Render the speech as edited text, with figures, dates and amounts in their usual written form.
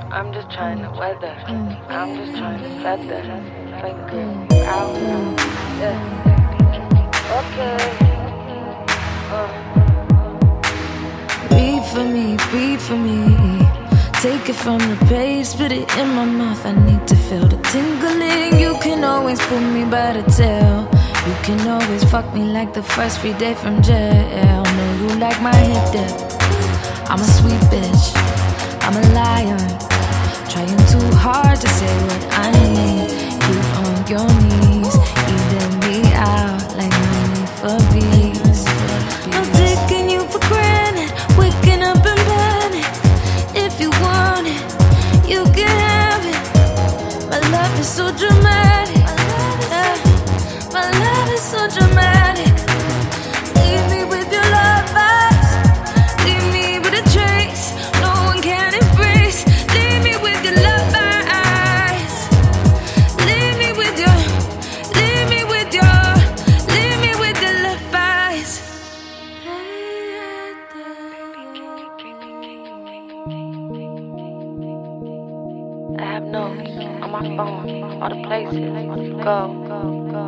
I'm just trying to weather. I'm just trying to feather. Finger out. Yeah. Okay. Read for me, breathe for me. Take it from the page, spit it in my mouth. I need to feel the tingling. You can always pull me by the tail. You can always fuck me like the first free day from jail. Know you like my hip dip. I'm a sweet bitch, I'm a liar, trying too hard to say what I need. You on your knees, eating me out like money for bees. I'm taking you for granted, waking up in panic. If you want it, you can have it. My love is so dramatic, my love is so dramatic. Leave me with your love vibes, leave me with a trace no one can embrace. Leave me with your love eyes, leave me with your, leave me with your, leave me with your love eyes. I have notes on my phone, all the places I go.